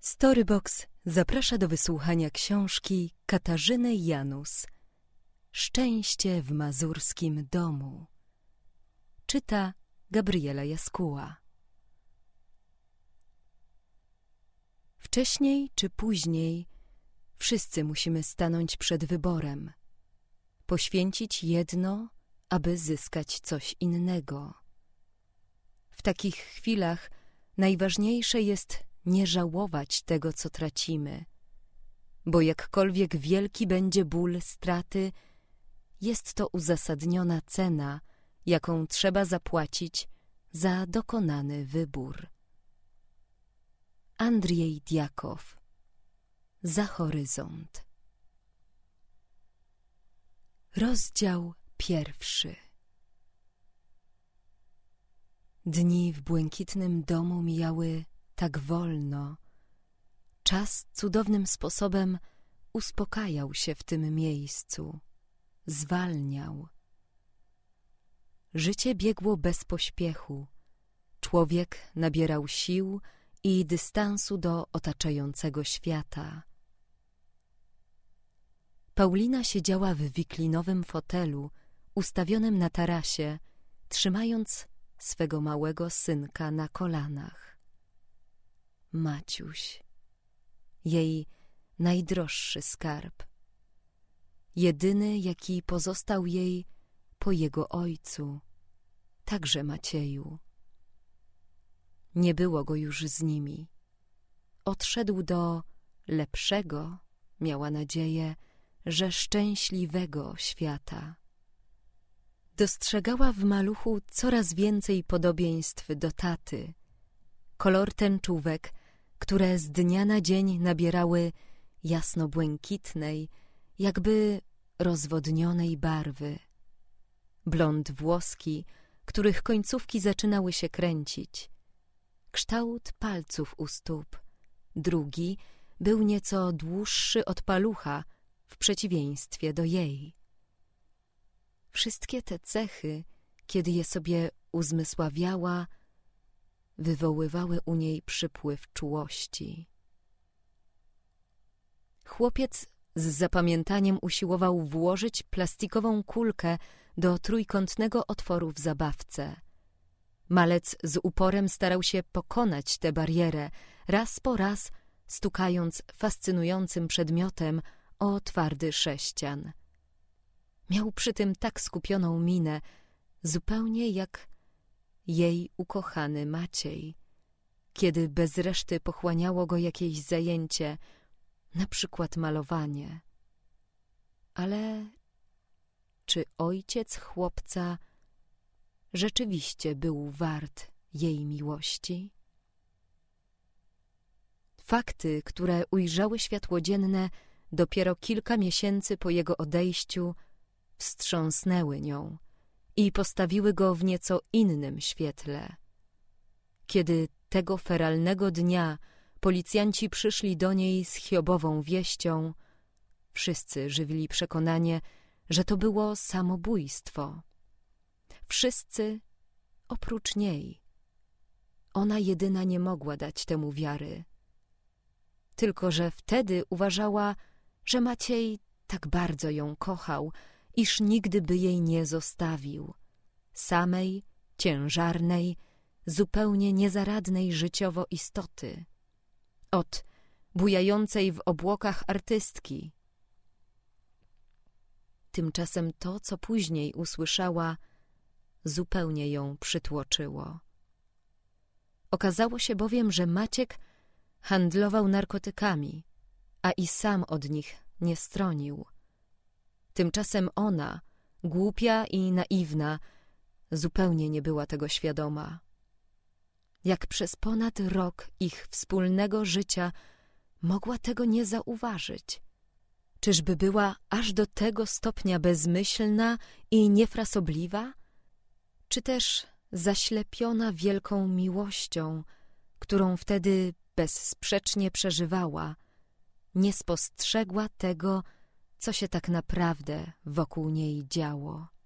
Storybox zaprasza do wysłuchania książki Katarzyny Janus Szczęście w mazurskim domu. Czyta Gabriela Jaskuła. Wcześniej czy później wszyscy musimy stanąć przed wyborem. Poświęcić jedno, aby zyskać coś innego. W takich chwilach najważniejsze jest nie żałować tego, co tracimy, bo jakkolwiek wielki będzie ból straty, jest to uzasadniona cena, jaką trzeba zapłacić za dokonany wybór. Andrzej Djakow. Za horyzont. Rozdział 1. Dni w błękitnym domu mijały tak wolno. Czas cudownym sposobem uspokajał się w tym miejscu, zwalniał. Życie biegło bez pośpiechu. Człowiek nabierał sił i dystansu do otaczającego świata. Paulina siedziała w wiklinowym fotelu ustawionym na tarasie, trzymając swego małego synka na kolanach. Maciuś, jej najdroższy skarb, jedyny, jaki pozostał jej po jego ojcu, także Macieju. Nie było go już z nimi. Odszedł do lepszego, miała nadzieję, że szczęśliwego świata. Dostrzegała w maluchu coraz więcej podobieństw do taty. Kolor tęczówek, które z dnia na dzień nabierały jasno-błękitnej, jakby rozwodnionej barwy. Blond włoski, których końcówki zaczynały się kręcić. Kształt palców u stóp. Drugi był nieco dłuższy od palucha, w przeciwieństwie do jej. Wszystkie te cechy, kiedy je sobie uzmysławiała, wywoływały u niej przypływ czułości. Chłopiec z zapamiętaniem usiłował włożyć plastikową kulkę do trójkątnego otworu w zabawce. Malec z uporem starał się pokonać tę barierę, raz po raz stukając fascynującym przedmiotem o twardy sześcian. Miał przy tym tak skupioną minę, zupełnie jak jej ukochany Maciej, kiedy bez reszty pochłaniało go jakieś zajęcie, na przykład malowanie. Ale czy ojciec chłopca rzeczywiście był wart jej miłości? Fakty, które ujrzały światło dzienne dopiero kilka miesięcy po jego odejściu, wstrząsnęły nią i postawiły go w nieco innym świetle. Kiedy tego feralnego dnia policjanci przyszli do niej z hiobową wieścią, wszyscy żywili przekonanie, że to było samobójstwo. Wszyscy oprócz niej. Ona jedyna nie mogła dać temu wiary. Tylko że wtedy uważała, że Maciej tak bardzo ją kochał, iż nigdy by jej nie zostawił. Samej, ciężarnej, zupełnie niezaradnej życiowo istoty. Od bujającej w obłokach artystki. Tymczasem to, co później usłyszała, zupełnie ją przytłoczyło. Okazało się bowiem, że Maciek handlował narkotykami, a i sam od nich nie stronił. Tymczasem ona, głupia i naiwna, zupełnie nie była tego świadoma. Jak przez ponad rok ich wspólnego życia mogła tego nie zauważyć? Czyżby była aż do tego stopnia bezmyślna i niefrasobliwa? Czy też zaślepiona wielką miłością, którą wtedy bezsprzecznie przeżywała, nie spostrzegła tego, co się tak naprawdę wokół niej działo?